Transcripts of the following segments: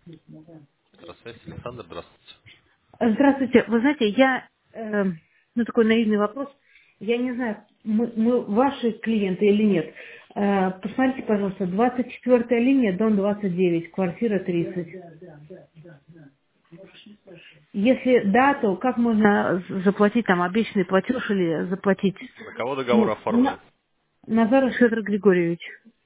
Здравствуйте, Александр, здравствуйте. Здравствуйте. Вы знаете, ну такой наивный вопрос. Я не знаю, мы ваши клиенты или нет. Посмотрите, пожалуйста, 24-я линия, дом 29, квартира 30. Если да, то как можно заплатить там обещанный платеж или заплатить? На кого договор Ну, оформлен? Назаров Федор Григорьевич.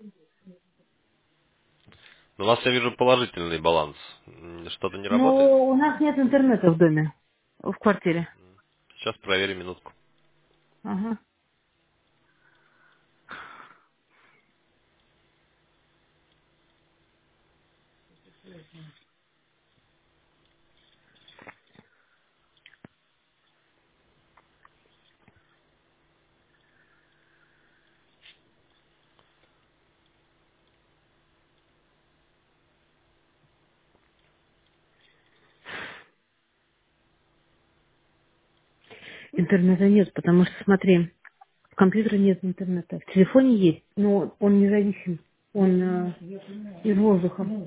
У вас, я вижу, положительный баланс. Что-то не работает? Ну, у нас нет интернета в доме, в квартире. Сейчас проверим минутку. Ага. Интернета нет, потому что, смотри, в компьютере нет интернета. В телефоне есть, но он независим. Он из воздуха. Ну,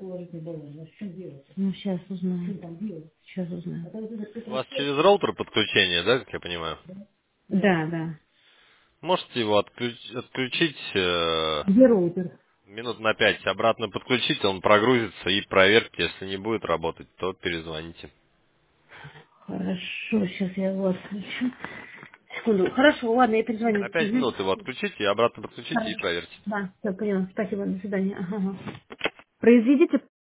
сейчас узнаю. Сейчас узнаю. У вас через роутер подключение, да, как я понимаю? Да, да. Можете его отключить Где роутер? минут на 5, обратно подключить, он прогрузится и проверьте, если не будет работать, то перезвоните. Хорошо, сейчас я его отключу. Секунду. Хорошо, ладно, я перезвоню. На 5 Угу. минут его отключите и обратно подключите и Хорошо. проверьте. Да, все, поняла. Спасибо, до свидания. Ага. Ага. Произведите